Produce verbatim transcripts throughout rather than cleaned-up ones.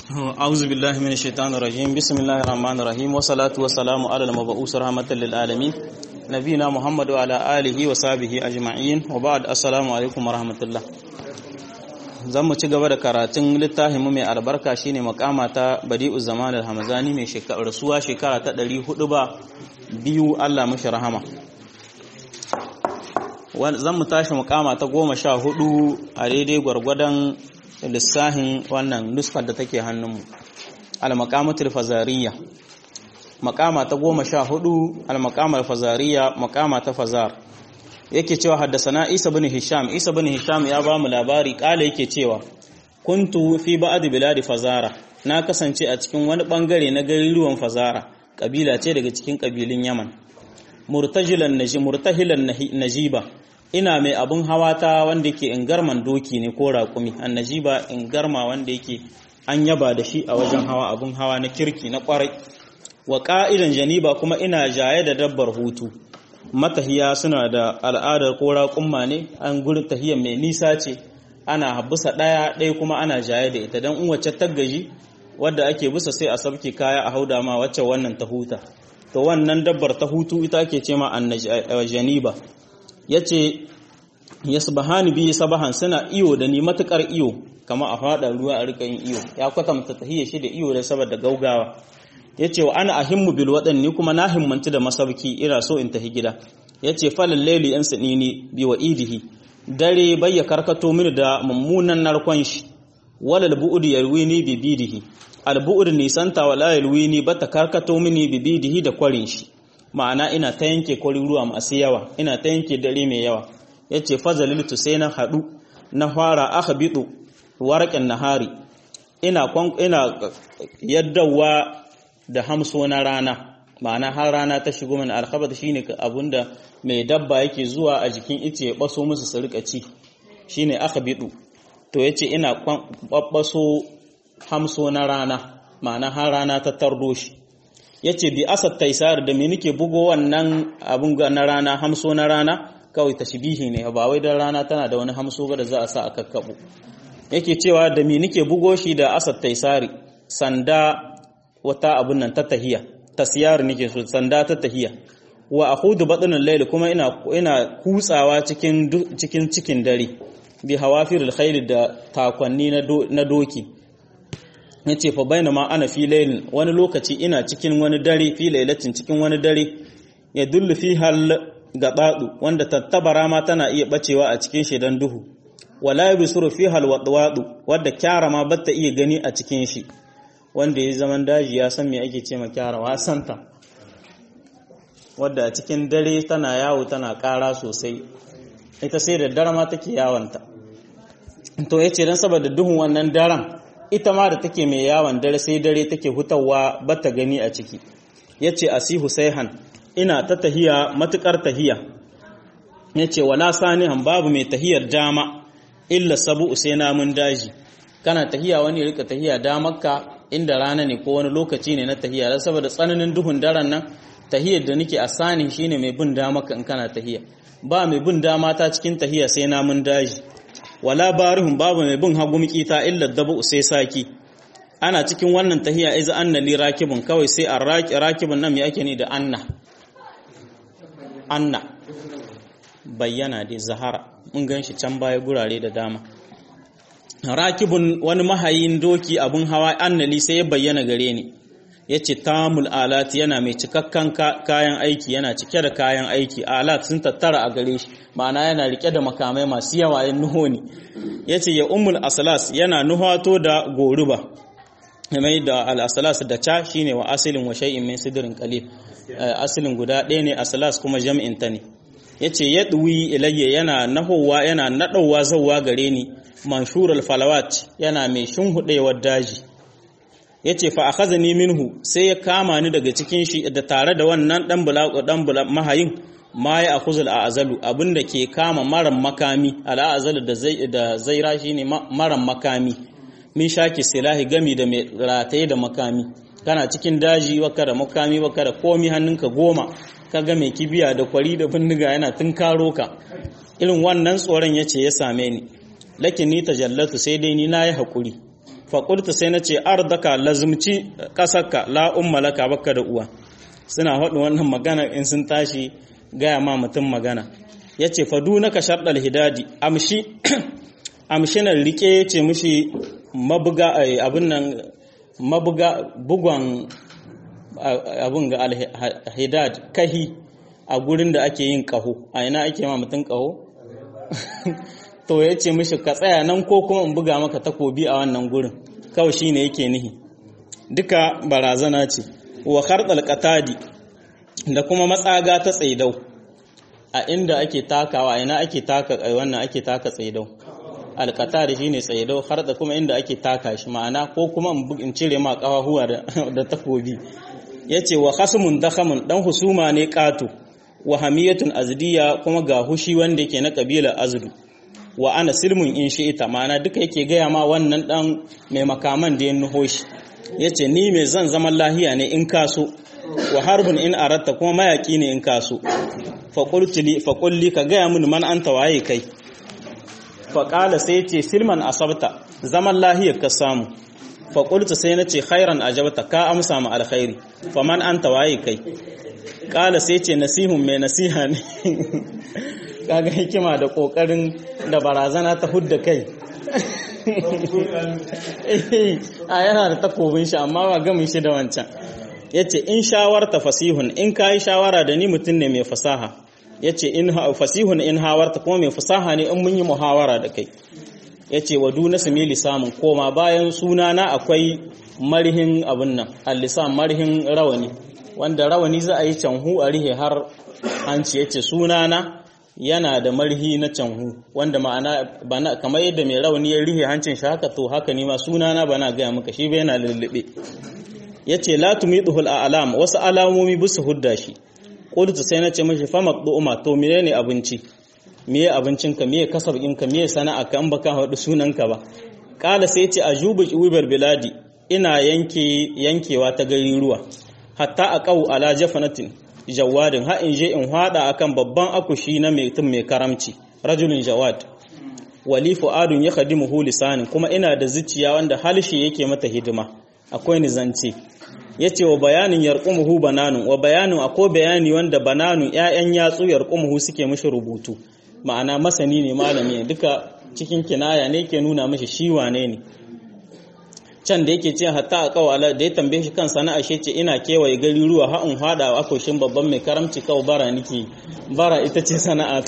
أعوذ بالله من الشيطان الرجيم بسم الله الرحمن الرحيم والصلاة والسلام على المبعوث رحمة للعالمين نبينا محمد وعلى آله وصحبه أجمعين وبعد السلام عليكم ورحمة الله zamu ci gaba da karatun littafin mu mai albarka shine makama ta Badi'uz Zaman al-Hamzani mai shekara rasuwa shekara ta ɗari hudu ba biyu Allah mashi rahama zamu tashi makama ta goma sha hudu a daidai gwargwadon lissahin wannan nuskar da take hannunmu al-maqamatul fazariya maqama ta goma sha hudu al-maqamal fazariya maqama ta fazar yake cewa haddasana Isa bin Hisham Isa bin Hisham ya ba mu labari kala yake cewa kuntu fi ba'd bilad fazara na kasance a cikin wani bangare na garuruwan fazara kabila ce daga cikin kabilun Yaman murtajilan naji murtahilan najiba ina mai abun hawa ta wanda yake ingarman doki ne ko raƙumi annajiba ingarma wanda yake an yaba da shi a wajen hawa abun hawa na kirki na kwarai wa qa'idan janiba kuma ina jaye da dabbar hutu matahiya suna da al'adar ko raƙumma ne an gurin tahiyya mai nisa ce ana habbusa daya dai kuma ana jaye da ita dan in wacce tagaji wadda ake busa sai a sabke kaya a hauda ma wacce wannan ta huta to wannan dabbar ta hutu ita ake ce ma annajaniba yace yasbahani bi sabahan suna iyo da ni matukar iyo kama a fada ruwa a rika yin iyo ya kwatanta tahiyya shi da iyo da saboda gaugawa yace wa ana ahimmu bil wadan ni kuma na himmanci da masabki ina so in tafi gida yace falal layli an sanini bi wa'idihi dare bayya karkato mini da mummunan narkon shi walal bu'ud yarwini bi bidihi al bu'ud nisanta wala yarwini bata karkato mini bi bidihi da kwarin shi ma'ana ina ta yanke kwari ruwa masu yawa ina ta yanke dare mai yawa yace fazaliltu sai na hadu na fara akhbitu warqan nahari ina ina yaddawa da hamso na rana ma'ana har rana ta shigo min alkhabat shine abunda mai dabba yake zuwa a jikin ice ya baso musu su rika ci shine akhbitu to yace ina babbaso hamso na rana ma'ana har rana ta tardo shi yace bi asad taisar da me nake bugo wannan abun na rana hamso na rana kawai tashbihi ne ba wai dan rana tana da wani hamso ba da za a sa a kakkabo yake cewa da me nake bugo shi da asad taisari sanda wata abun nan ta tahiya tasyar nake so sanda ta tahiya wa akhudu batnul layl kuma ina ina kutsawa cikin cikin cikin dare bi hawafirul khayl da takwanni na doki yace fa bainama ana fi laylin wani lokaci ina cikin wani dare fi laylatin cikin wani dare ya dullu fi hal gabadu wanda tattabara ma tana iya bacewa a cikin shi dan duhu wala yusuru fi hal wadwadu wanda kyara ma batta iya gani a cikin shi wanda ya zaman daji ya san me ake ce ma kyara wasanta wadda a cikin dare tana yawo tana ƙara sosai ita sai da dare ma take yawanta to yace dan saboda duhun wannan daren ita ma da take mai yawon dare sai dare take hutawa bata gani a ciki yace asihu sayhan ina ta tahiya matukar tahiya yace wala sanihan babu mai tahiyar dama illa sabu sai namun daji kana tahiya wani rika tahiya damarka inda rana ne ko wani lokaci ne na tahiya dan saboda tsananin duhun daren nan tahiyar da nake a sani shine mai bin damarka in kana tahiya ba mai bin dama ta cikin tahiya sai namun daji wala barihun babu mai bin hagumki ta illa dabu sai saki ana cikin wannan tahiya iza anna li rakibun kawai sai arraki rakibun nan me ake ni da anna anna bayyana da zahara mun ganshi can baya gurare da dama rakibun wani mahayin doki abun hawa annali sai ya bayyana gare ni yace tamul alat yana mai cikakkan kayan aiki yana cike da kayan aiki alat sun tattara a gare shi ma'ana yana rike da makamai masu yawa yan nuhoni yace ya ummul aslas yana nuhato da goruba mai da al aslas da cha shine wa asilin wa shay'in min sidrin qalil asilin guda ɗaya ne aslas kuma jam'in ta ne yace yadwi ilayya yana nahowa yana nadawa zawwa gare ni manshurul falawat yana mai shinhudewar daji yace fa akhazani minhu sai ya kama ni daga cikin shi da tare da wannan dan bulaku dan mahayin ma ya akhuzul azalu abinda ke kama maran makami al azalu da zai da zaira shine maran makami min shaki silahi gami da mai rataye da makami kana cikin daji baka da makami baka da komi hannunka goma kaga mai kibiya da kwari da bindiga yana tunkaro ka irin wannan tsoron yace ya same ni lakin ni tajallatu sai dai ni nayi hakuri faƙulta sai na ce ardaka lazumci ƙasarka la umma laka baka da uwa. Suna haɗu wannan magana in sun tashi gaya ma mutum magana. Ya ce fadu na ka sharɗar hidadi amshi amshinan rike ya ce mushi mabuga abin nan mabuga bugon abin ga alhidad kahi a gurin da ake yin ƙaho. A ina ake ma mutum ƙaho? To ya ce mishi ka tsaya nan ko kuma in buga maka takobi a wannan gurin kawai shi ne yake nihi duka barazana ce. Wa khardal qatadi da kuma matsaga ta tsaidau a inda ake takawa ina ake taka wannan ake taka tsaidau alqatadi shine tsaidau kharda kuma inda ake taka shi ma'ana ko kuma in cire ma kafahuwa da, da takobi. Yace wa khasmun dakhamun dan husuma ne qatu wa hamiyatun azdiya kuma ga hushi wanda yake na kabilar azdu wa ana silmun in shi'ita ma'ana duka yake gaya ma wannan dan mai makaman da ya nuho shi. Yace ni mai zan zaman lahiya ne in kaso wa harbun in aratta kuma mayaki ne in kaso. Fa qultili fa qulli ka gaya mun man anta waye kai. Fa qala sai yace silman asabta zaman lahiyar ka samu. Fa qultu sai nace khairan ajabta ka amsa ma alkhairi. Fa man anta waye kai. Qala sai yace nasihun mai nasiha ne. Kaga hikima da kokarin da barazana ta hudda kai. A yana da takobin shi amma ba gamin shi da wancan. Yace in shawarta fasihun in kai shawara da ni mutum ne mai fasaha. Yace in fasihun in hawarta kuma mai fasaha ne in mun yi muhawara da kai. Yace wa duna samili samun koma bayan sunana akwai marhin abun nan al-lisan marhin rawani wanda rawani za a yi canhu a rihe har hanci. Yace sunana yana da marhi na canhu wanda ma'ana bana kamar yadda mai rauni ya rihe hancin shi haka to haka ni ma sunana bana gaya maka shi bai yana lullube. Yace la tumidhul a'lam wasu alamomi busu hudda shi. Qultu sai nace mishi fa maqdu'uma to menene abinci meye abincinka meye kasabinka meye sana'arka in baka hadu sunanka ba. Kala sai yace ajubu wibar biladi ina yanke yankewa ta gari ruwa hatta aqau ala jafanatin jawadin ha in je in hada akan babban akushi na mai tun mai karamci rajulun jawad wali fuadun ya khadimuhu lisanin kuma ina da zuciya wanda halshi yake mata hidima akwai ni zance. Yace wa bayanin yarqumuhu bananun wa bayanin akwai bayani wanda bananun ƴaƴan yatsu yarqumuhu suke mishi rubutu ma'ana masani ne malami ne duka cikin kinaya ne ke nuna mishi shi wane ne. Can da yake ce hatta a kawala da ya tambaye shi kan sana'a shi ce ina kewaye gari ruwa ha in hada a akoshin babban mai karamci kawo bara nake bara ita ce sana'a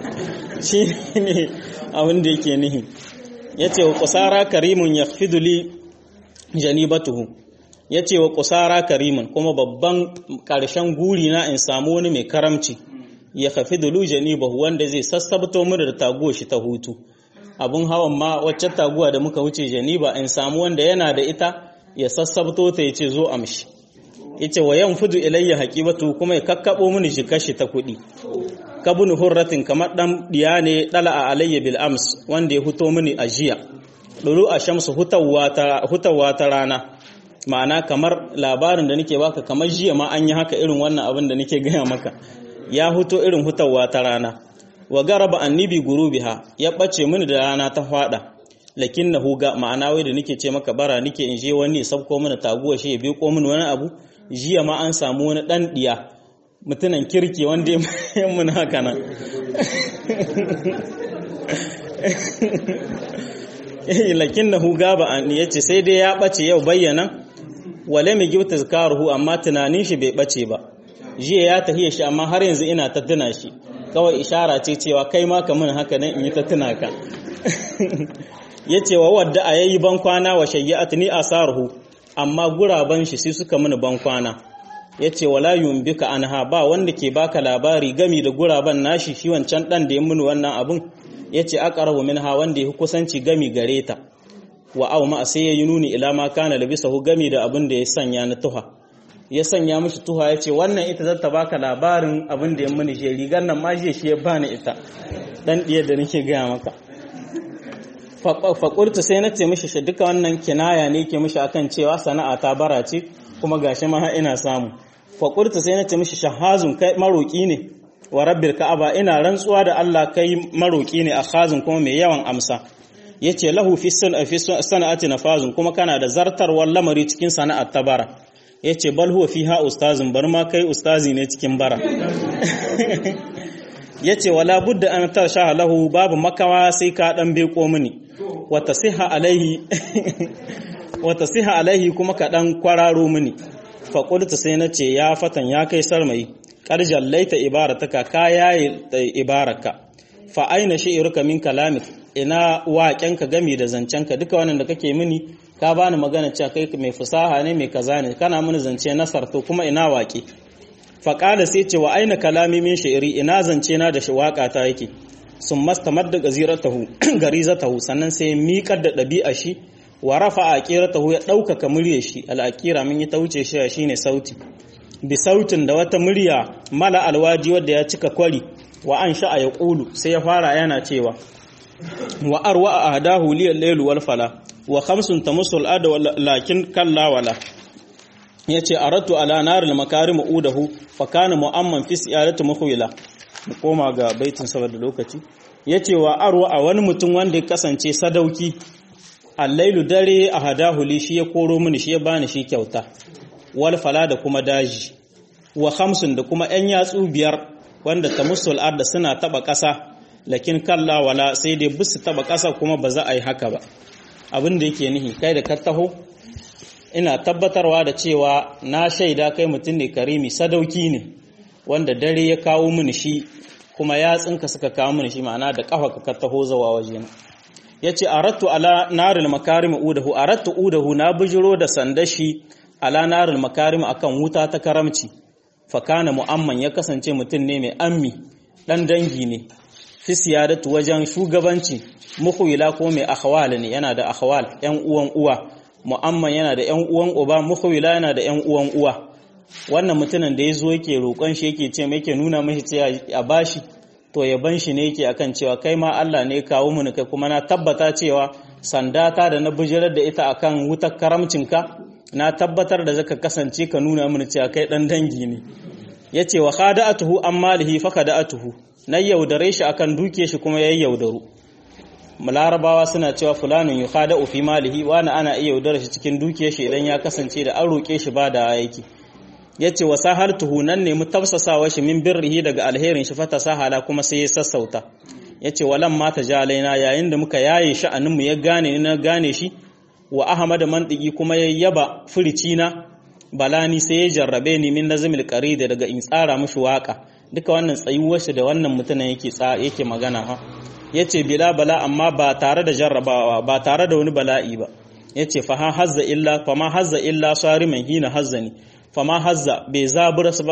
shi ne abin da yake nihi. Yace wa qusara karimun yakhfidu li janibatuhu yace wa qusara karimun kuma babban karshen guri na in samu wani mai karamci ya khafidu li janibahu wanda zai sassabto mu da taguwa shi ta hutu. Abun hawan ma wacce taguwa da muka wuce janiba in samu wanda yana da ita ya sassabto ta yace zo amshi. Yace wa yanfudu ilayya haqibatu kuma ya kakkabo mini jikashi ta kudi. Kabun hurratin kamar dan diya ne dala a alayya bil ams wanda ya huto mini ajiya. Dulu a shamsu hutawa ta hutawa ta rana. Ma'ana kamar labarin da nake baka kamar jiya ma an yi haka irin wannan abin da nake gaya maka. Ya huto irin hutawa ta rana. Wa garaba annibi gurubiha ya bace mini da rana ta fada lakinnahu ga ma'ana wai da nake ce maka bara nake in je wani sabko mini taguwa shi ya bi ko mini wani abu jiya ma an samu wani dan diya mutunan kirki wanda ya mun haka nan lakinnahu gaba an yace sai dai ya bace yau bayyana wala mi gauta zakaruhu amma tunanin shi bai bace ba jiya ya tahiya shi amma har yanzu ina ta tuna shi kawai ishara ce cewa kai ma ka mun haka nan in yi ta tuna ka. Yace wa wadda a yayi ban kwana wa shayyatni asaruhu amma guraban shi sai suka mun ban kwana. Yace wala yumbika anha ba wanda ke baka labari gami da guraban nashi shi wancan dan da ya mun wannan abun. Yace aqrabu minha wanda ya kusanci gami gare ta wa aw ma sai ya nuni ila ma kana labisahu gami da abin da ya sanya na tuha. Ya sanya mishi tuha ya ce wannan ita zata baka labarin abin da ya muni shi rigar nan ma shi ya bani ita dan diyar da nake gaya maka. Faƙurtu sai na ce mishi shi duka wannan kinaya ne ke mishi akan cewa sana'a ta bara ce kuma gashi ma ina samu. Faƙurtu sai na ce mishi shahazun kai maroki ne wa rabbil ka'aba ina rantsuwa da Allah kai maroki ne a khazun kuma mai yawan amsa. yace lahu fi sana'ati nafazun kuma kana da zartarwar lamari cikin sana'ar tabara yace bal huwa fiha ustazun bar ma kai ustazi ne cikin bara yace wala budda an tasha lahu babu makawa sai ka dan beko mini wa tasiha alaihi wa tasiha alaihi kuma ka dan kwararo mini fa qultu sai nace ya fatan ya kai sarmai qarjal laita ibarataka ka yayi ibaraka fa aina shi'ruka min kalamik ina waƙenka game da zancenka duka wannan da kake mini ka bani magana cewa kai mai fasaha ne mai kaza ne kana mini zance nasarto kuma ina waƙe fa qala sai ce wa aina kalami min shi'ri ina zance na da waƙa ta yake sun mastamar da gaziratahu garizatahu sannan sai miƙar da ɗabi'a shi wa rafa aqiratahu ya ɗaukaka muryar shi al'aqira mun yi ta wuce shi shine sauti bi sautin da wata murya mala alwaji wanda ya cika kwari wa an sha'a ya ƙulu sai ya fara yana cewa wa arwa a ahdahu liyal layl wal fala wa khamsun tamassul ada lakin kalla wala yace aratu ala naril makarim udahu fa kana muamman fi siyarati mukhwila mu koma ga baitin saboda lokaci yace wa arwa a wani mutum wanda ya kasance sadauki al-lailu dare ahdahu li shi ya koro mini shi ya bani shi kyauta wal fala da kuma daji wa khamsun da kuma yan yatsu biyar wanda tamassul arda suna taba kasa lakin kalla wala sai dai bisu taba kasa kuma ba za a yi haka ba abin da yake nihi kai da ka taho ina tabbatarwa da cewa na shaida kai mutum ne karimi sadauki ne wanda dare ya kawo mini shi kuma yatsinka suka kawo mini shi ma'ana da kafa ka taho zawa waje na yace arattu ala naril makarim udahu arattu udahu na bujiro da sandashi ala naril makarim akan wuta ta karamci fa kana muamman ya kasance mutum ne mai ammi dan dangi ne fi siyadatu wajen shugabanci mukhwila ko mai akhwal ne yana da akhwal yan uwan uwa muamman yana da yan uwan uba mukhwila yana da yan uwan uwa wannan mutumin da yazo yake roƙon shi yake ce mai yake nuna mishi cewa a bashi to yaban shi ne yake akan cewa kai ma Allah ne kawo mu kai kuma na tabbata cewa sandata da na bujirar da ita akan wutar karamcinka na tabbatar da zaka kasance ka nuna mini cewa kai dan dangi ne yace wa khada'atuhu ammalihi fa khada'atuhu na yaudare shi akan duke shi kuma yayi yaudaru larabawa suna cewa fulanun yukhada'u fi malihi wa ana ana iya yaudare shi cikin duke shi idan ya kasance da an roke shi ba da yake yace wa sahaltuhu nan ne mu tafsasawa shi min birrihi daga alherin shi fata sahala kuma sai ya sassauta yace walam ma tajalaina yayin da muka yaye sha'anin mu ya gane ni na gane shi wa ahmad mantiki kuma ya yaba furicina balani sai ya jarrabe ni min nazmil qarida daga in tsara mishi waka duka wannan tsayuwar shi da wannan mutumin yake yake magana ha yace bila bala amma ba tare da jarrabawa ba tare da wani bala'i ba yace fa ha hazza illa fa ma hazza illa sariman hina hazzani fa ma hazza bai zabura ba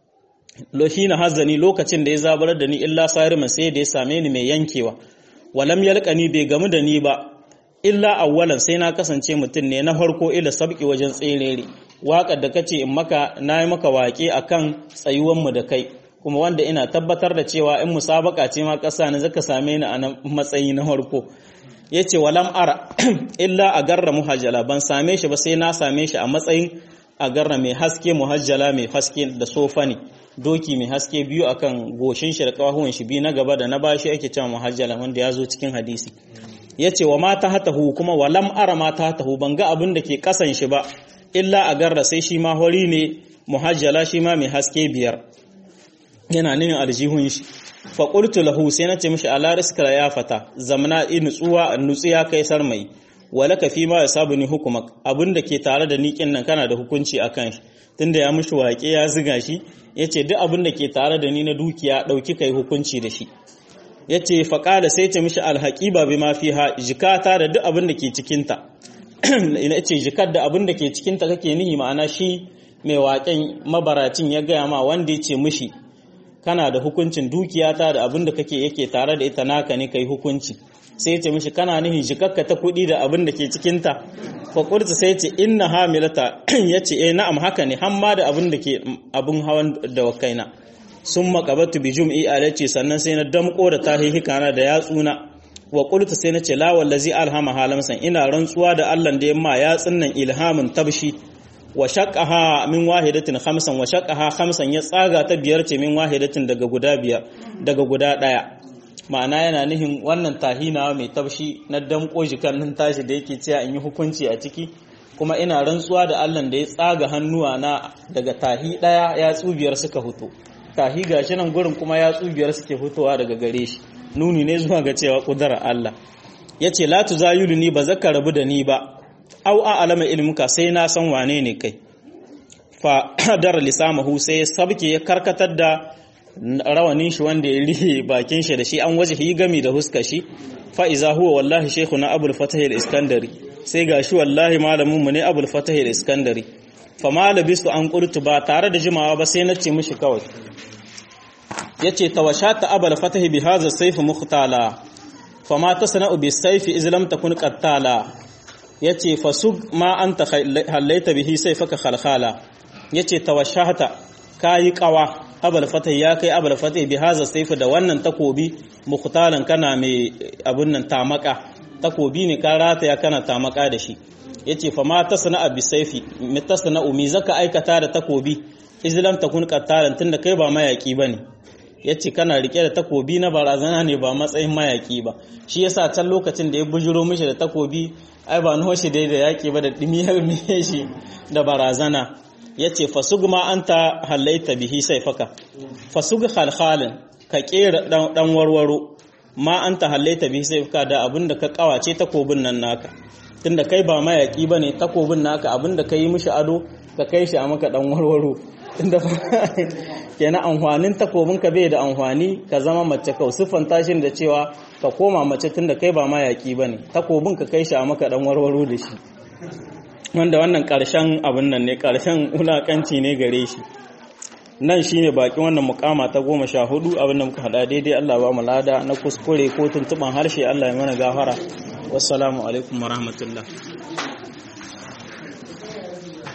lo hina hazzani lokacin da ya zabura da ni illa sariman sai da ya same ni mai yankewa walam yalqani bai gamu da ni ba illa awwalan sai na kasance mutum ne na farko ila sabki wajen tserere waƙar da kace in maka nayi maka waƙe akan tsayuwan mu da kai kuma wanda ina tabbatar da cewa in musabaka ce ma ƙasa ne zaka same ni a matsayi na farko yace walam ara illa agarra muhajjala ban same shi ba sai na same shi a matsayin agarra mai haske muhajjala mai haske da sofani doki mai haske biyu akan goshin shi da kafafuwan shi biyu na gaba da na bashi ake cewa muhajjala wanda ya zo cikin hadisi yace wa ma tahatahu kuma walam ara ma tahatahu ban ga abin da ke kasan shi ba illa agarra sai shi ma hori ne muhajjala shi ma mai haske biyar yana nin aljihun shi fa qultu lahu sai nace mishi ala riska ya fata zamana nutsuwa nutsiya kai sarmai walaka fi ma yasabuni hukumak abinda ke tare da ni kin nan kana da hukunci akan shi tunda ya mishi waƙe ya ziga shi yace duk abinda ke tare da ni na dukiya dauki kai hukunci da shi yace fa qala sai ce mishi alhaqiba bima fiha jikata da duk abinda ke cikin ta ina yace jikar da abinda ke cikin ta kake nihi ma'ana shi mai waƙen mabaracin ya gaya ma wanda yace mishi kana da hukuncin dukiyata da abin da kake yake tare da ita naka ne kai hukunci sai ya ce mishi kana nihin jikakka ta kuɗi da abin da ke cikin ta fa qurta sai ya ce inna hamilata yace eh na'am haka ne hamma da abin da ke abin hawan da wakaina summa qabatu bi jum'i alaci sannan sai na damko da tahihikana da yatsuna wa qultu sai na ce la wallazi alhama halamsan ina rantsuwa da Allah da yamma yatsun nan ilhamin tabshi wa shaqqaha min wahidatin khamsan wa shaqqaha khamsan ya tsaga ta biyar ce min wahidatin daga guda biyar daga guda daya ma'ana yana nihin wannan tahina mai tafshi na damƙo jikan nan tashi da yake cewa in yi hukunci a ciki kuma ina rantsuwa da Allah da ya tsaga hannuwa na daga tahi daya ya tsubiyar suka fito tahi gashi nan gurin kuma ya tsubiyar suke fitowa daga gare shi nuni ne zuwa ga cewa kudarar Allah yace la tuzayuluni ba zaka rabu da ni ba au a alama ilmuka sai na san wane ne kai fa dar lisamahu sai sabke ya karkatar da rawanin shi wanda ya rihe bakin shi da shi an waje hi gami da huska shi fa iza huwa wallahi shaykhuna abul fatah al-iskandari sai gashi wallahi malamin mu ne abul fatah al-iskandari fa ma labistu an qurtu ba tare da jimawa ba sai nace mishi kawai yace tawashata abul fatah bi hadha sayf mukhtala fa ma tasna'u bi sayf iz lam takun qattala yace fasug ma anta halaita bihi sayfaka khalkhala yace tawashata kayi qawa abul fatah ya kai abul fatah bi hadha sayf da wannan takobi mukhtalan kana mai abun nan tamaka takobi ne ka rataya kana tamaka da shi yace fa ma tasna bi sayfi mitasna umi zaka aikata da takobi izlam takun qattalan tunda kai ba mayaki bane yace kana rike da takobi na barazana ne ba matsayin mayaki ba shi yasa can lokacin da ya bujuro mishi da takobi ai ba naho shi dai da yaki ba da dimiyar me shi da barazana yace fasugma anta halaita bihi sayfaka fasug khalkhalan ka kera dan warwaro ma anta halaita bihi sayfaka da abinda ka kawace takobin nan naka tunda kai ba mayaki bane takobin naka abinda kai mishi ado ka kai shi a maka dan warwaro tunda kenan amfanin takobin ka bai da amfani ka zama mace ka sufan tashin da cewa ka koma mace tunda kai ba mayaki bane takobin ka kai shi a maka dan warwaro da shi wanda wannan karshen abin nan ne karshen wulakanci ne gare shi nan shine bakin wannan mukama ta goma sha hudu abinda muka hada daidai Allah ba mu lada na kuskure ko tuntuban harshe Allah ya mana gafara wassalamu alaikum warahmatullahi